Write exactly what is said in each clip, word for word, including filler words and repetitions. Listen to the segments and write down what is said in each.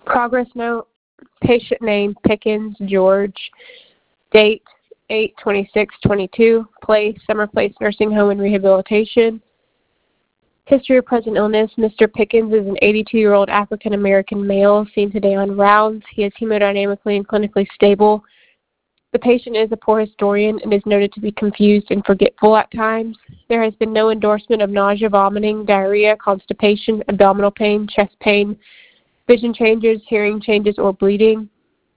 Progress note, patient name, Pickens, George. Date, eight twenty-six twenty-two. Place, Summer Place Nursing Home and Rehabilitation. History of present illness, Mister Pickens is an eighty-two-year-old African-American male seen today on rounds. He is hemodynamically and clinically stable. The patient is a poor historian and is noted to be confused and forgetful at times. There has been no endorsement of nausea, vomiting, diarrhea, constipation, abdominal pain, chest pain, vision changes, hearing changes, or bleeding.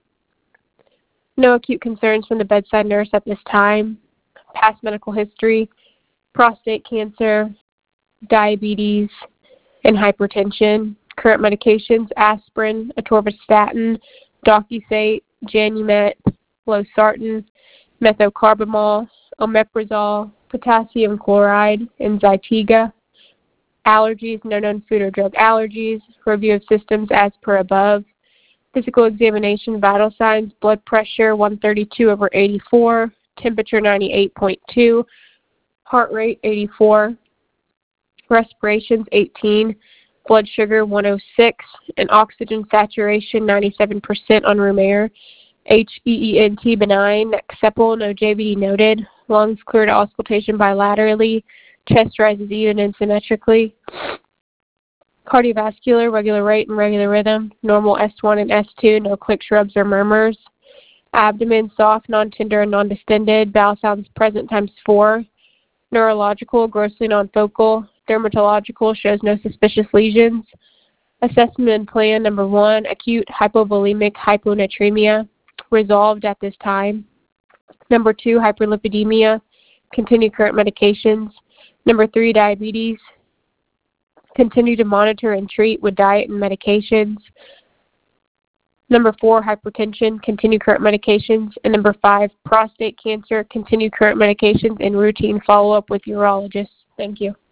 No acute concerns from the bedside nurse at this time. Past medical history, prostate cancer, diabetes, and hypertension. Current medications, aspirin, atorvastatin, Docusate, Janumet, losartan, methocarbamol, omeprazole, potassium chloride, and Zytiga. Allergies, no known food or drug allergies. Review of systems as per above. Physical examination, vital signs, blood pressure one thirty-two over eighty-four, temperature ninety-eight point two, heart rate eighty-four, respirations eighteen, blood sugar one oh six, and oxygen saturation ninety-seven percent on room air. H E E N T benign, neck sepal, no J V D noted. Lungs clear to auscultation bilaterally. Chest rises even and symmetrically. Cardiovascular, regular rate and regular rhythm. Normal S one and S two, no clicks, rubs, or murmurs. Abdomen soft, non-tender, and non-distended. Bowel sounds present times four. Neurological, grossly non-focal. Dermatological, shows no suspicious lesions. Assessment and plan number one, acute hypovolemic hyponatremia, resolved at this time. Number two, hyperlipidemia, continue current medications. Number three, diabetes, continue to monitor and treat with diet and medications. Number four, hypertension, continue current medications. And number five, prostate cancer, continue current medications and routine follow-up with urologists. Thank you.